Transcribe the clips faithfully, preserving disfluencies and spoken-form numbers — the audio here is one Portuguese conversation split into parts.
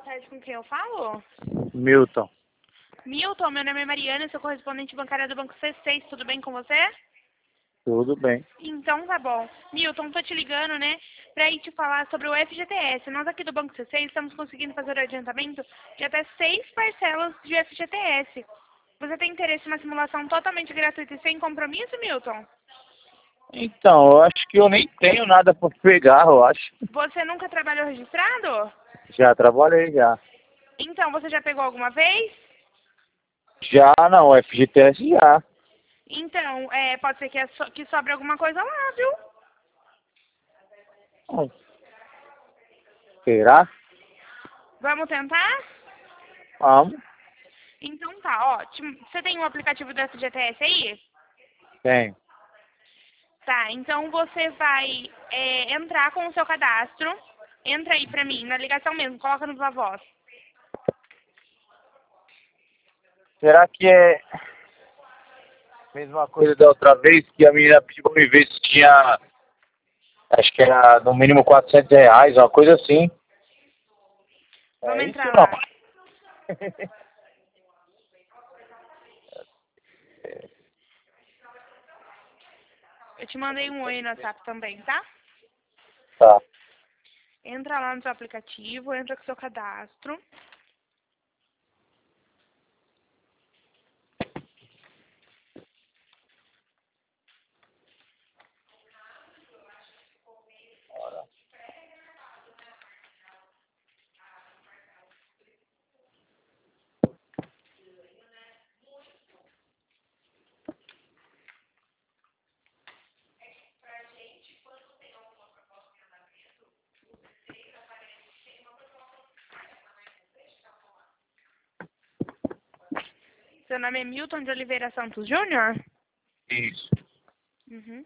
tarde, com quem eu falo? Milton. Milton, meu nome é Mariana, eu sou correspondente bancária do Banco C seis, tudo bem com você? Tudo bem. Então tá bom. Milton, tô te ligando, né, pra ir te falar sobre o F G T S. Nós aqui do Banco C seis estamos conseguindo fazer o adiantamento de até seis parcelas de F G T S. Você tem interesse em uma simulação totalmente gratuita e sem compromisso, Milton? Então, eu acho que eu nem tenho nada para pegar, eu acho. Você nunca trabalhou registrado? Já trabalhei já. Então, você já pegou alguma vez? Já não, F G T S já. Então, é, pode ser que, é so- que sobre alguma coisa lá, viu? Hum, Será? Vamos tentar? Vamos. Então tá, ó. te- Você tem um aplicativo do F G T S aí? Tenho. Tá, então você vai é, entrar com o seu cadastro. Entra aí pra mim, na ligação mesmo, coloca no Viva Voz. Será que é a mesma coisa da outra vez que a menina pediu pra me ver se tinha, acho que era no mínimo quatrocentos reais, uma coisa assim. Vamos É isso entrar não? lá. Eu te mandei um oi no WhatsApp também, tá? Tá. Entra lá no seu aplicativo, entra com o seu cadastro. Seu nome é Milton de Oliveira Santos Júnior? Isso. Uhum.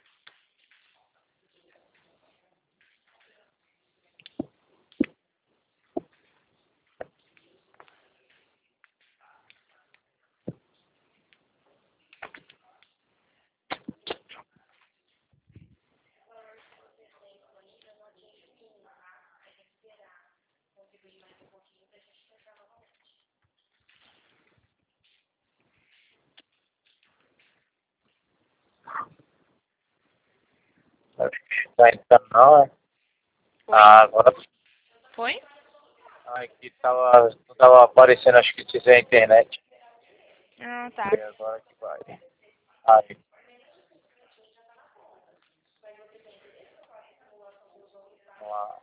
Acho que tá entrando não, é? Oi? Ah, agora Foi? aqui tava, não tava aparecendo, acho que tinha a internet. Ah, tá. E agora que vai. Aí. Vamos lá.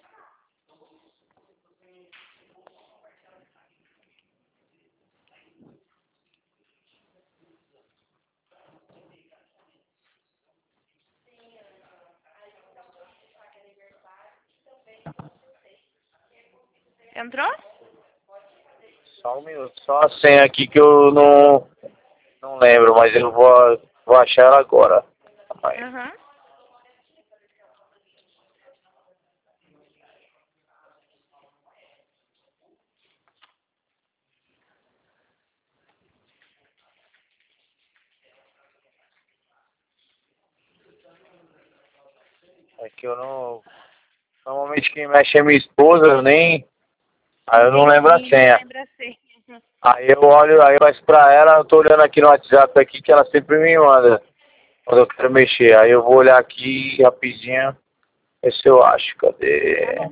Entrou? Só um minuto. Só a senha aqui que eu não, não lembro, mas eu vou, vou achar ela agora. Aí. Aham. É que eu não. Normalmente quem mexe é minha esposa, eu nem. Aí eu não lembro a Entendi, não senha. lembra assim. Aí eu olho, aí eu passo pra ela, eu tô olhando aqui no WhatsApp aqui que ela sempre me manda quando eu quero mexer. Aí eu vou olhar aqui rapidinho, ver se eu acho. Tá Cadê? bom.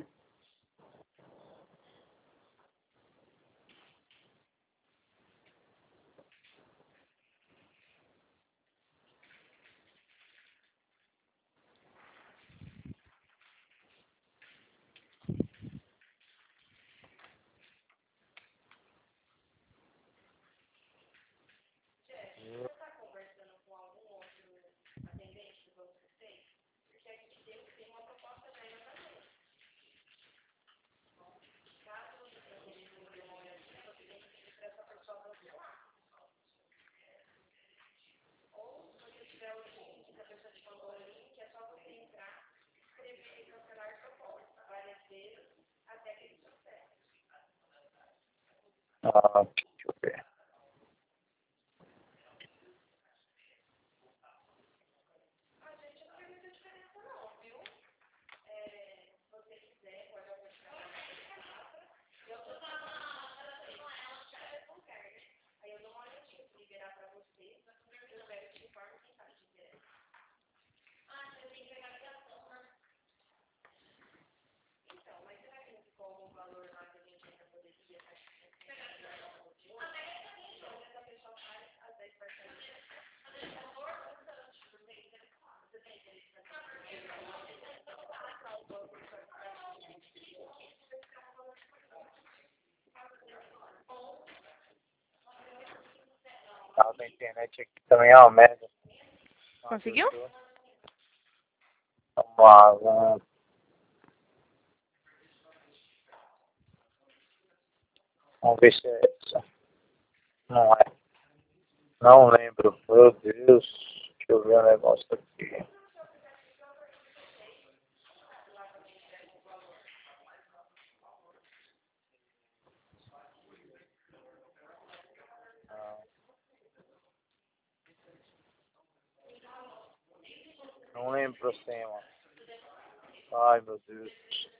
Ah, deixa eu ver. sinal da internet aqui também é uma merda. Conseguiu? Vamos lá, vamos. Vamos ver se é essa. Não é. Não lembro. Meu Deus. Deixa eu ver o negócio aqui. Não lembro assim, mano. Ai, meu Deus.